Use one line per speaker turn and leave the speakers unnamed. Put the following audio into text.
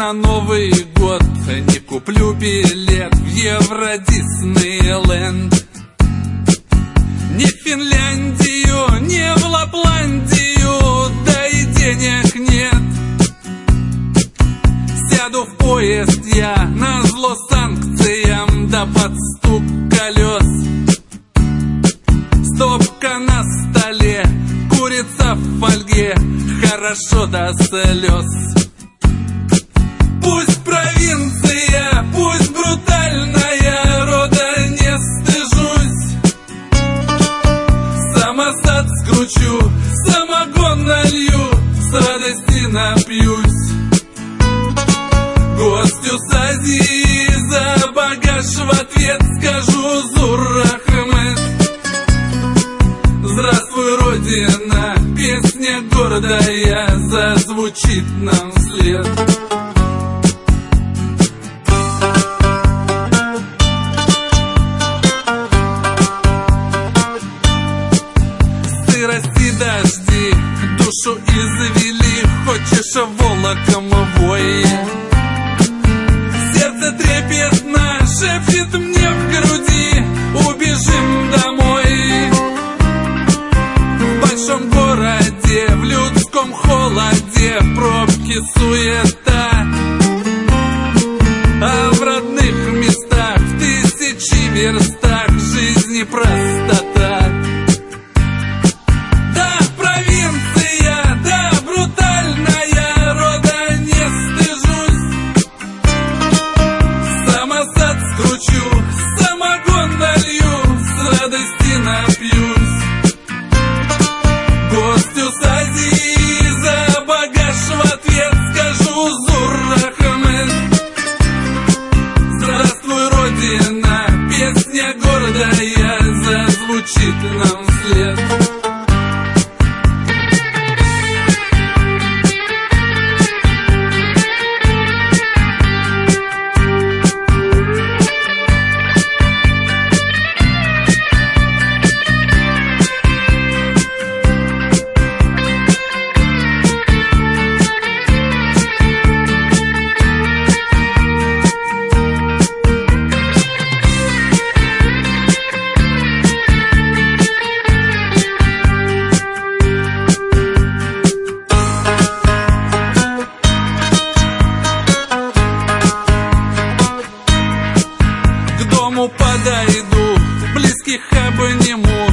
на Новый год не куплю билет в Евро-Диснейленд. Ни в Финляндию, ни в Лапландию, да и денег нет. Сяду в поезд я назло санкциям, да под стук колес. Стопка на столе, курица в фольге, хорошо до слез. Пусть провинция, пусть брутальная, рода не стыжусь. Самосад скручу, самогон налью, с радости напьюсь. Гостю с Азии за багаж в ответ скажу Зур Ахмед. Здравствуй, Родина, песня гордая зазвучит нам вслед. Сырости, дожди, душу извели, хочешь волоком вой. Сердце трепетно шепчет мне в груди, убежим домой. В большом городе, в людском холоде, пробки, суета. А в родных местах, в тысячи верстах, жизни простота. Да, провинция, да, брутальная, рода не стыжусь. Самосад скручу, самогон налью, с радости напьюсь. Гостю с Азии за багаж в ответ скажу Зур Ахмед. Здравствуй, Родина, песня гордая зазвучит нам вслед. Подойду, близких обниму,